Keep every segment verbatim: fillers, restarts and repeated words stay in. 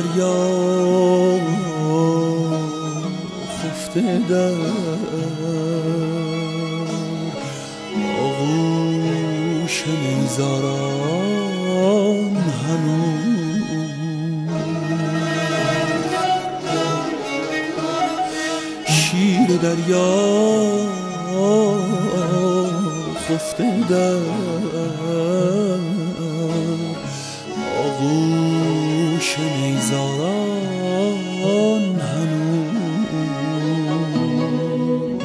دریا خفته در آغوش نیزاران هنوز شیر دریا خفته در آغوش نیزاران هنوز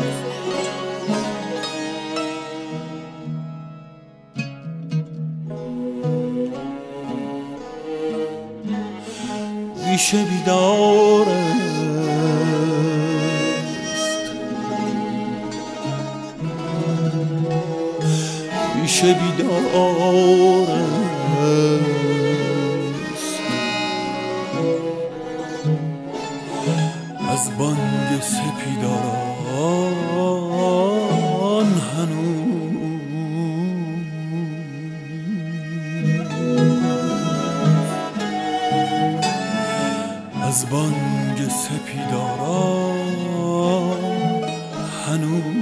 ریشه بیدار ریشه بیدار از بانگ سپیداران هنوز از بانگ سپیداران هنوز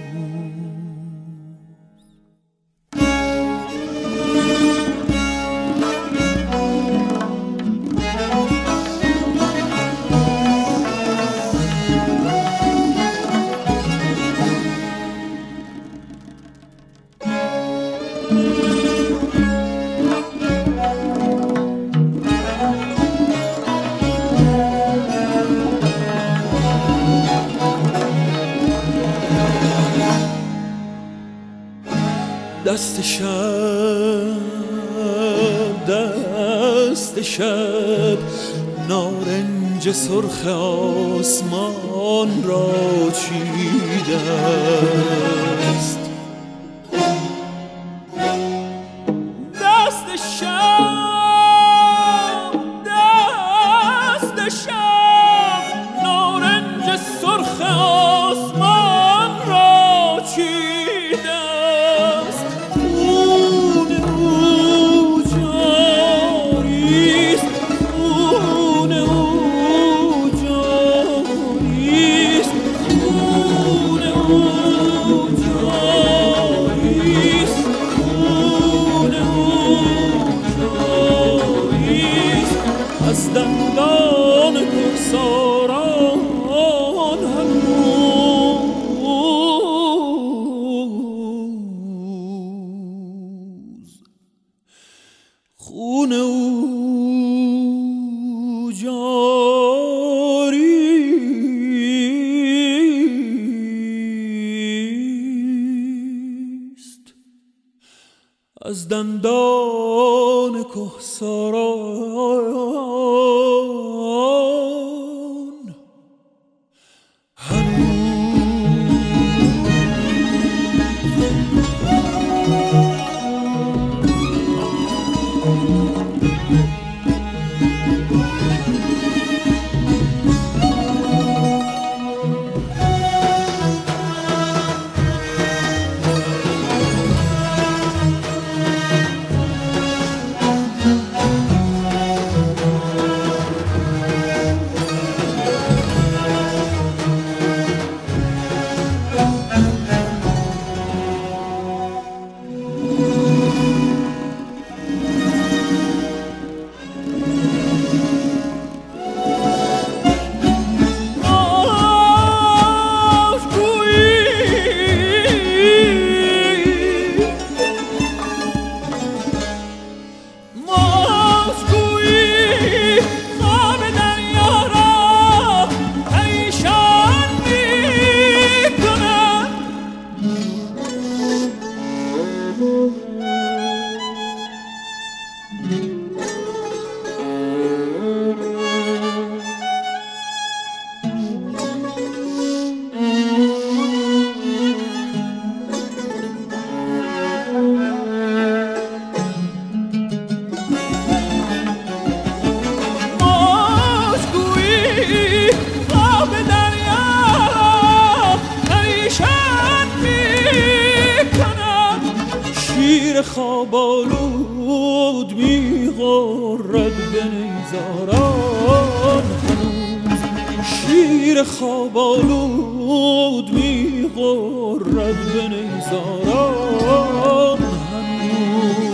دست شب دست شب نارنج سرخ آسمان را چیده است دست شب دست شب نارنج سرخ آسمان را چیده است از دندان کوهساران هنوز خون او جاری است از دندان کوهساران شیر خواب آلود میغرد به نیزاران هنوز، شیر خواب آلود میغرد به نیزاران هنوز.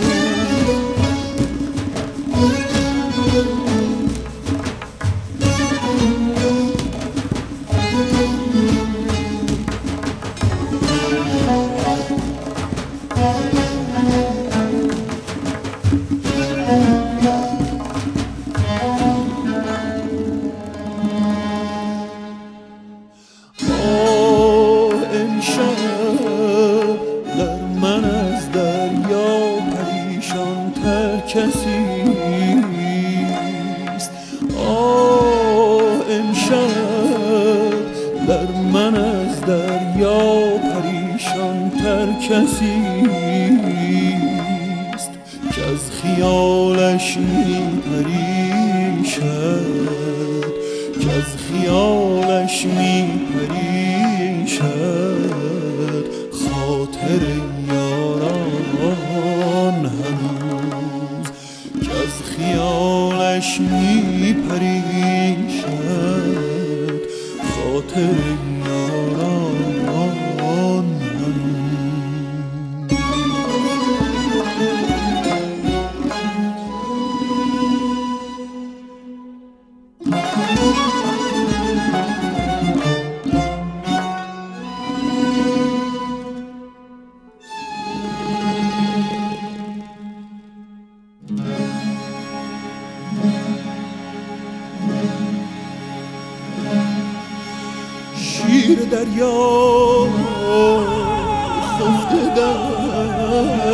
کسیست آه امشب در من از دریا پریشان تر کسیست که از خیالش می پریشد، که از خیالش می پریشد خاطر یاران هنوز، که از خیالش می پریشد خاطر یاران هنوز. شیر دریا خفته در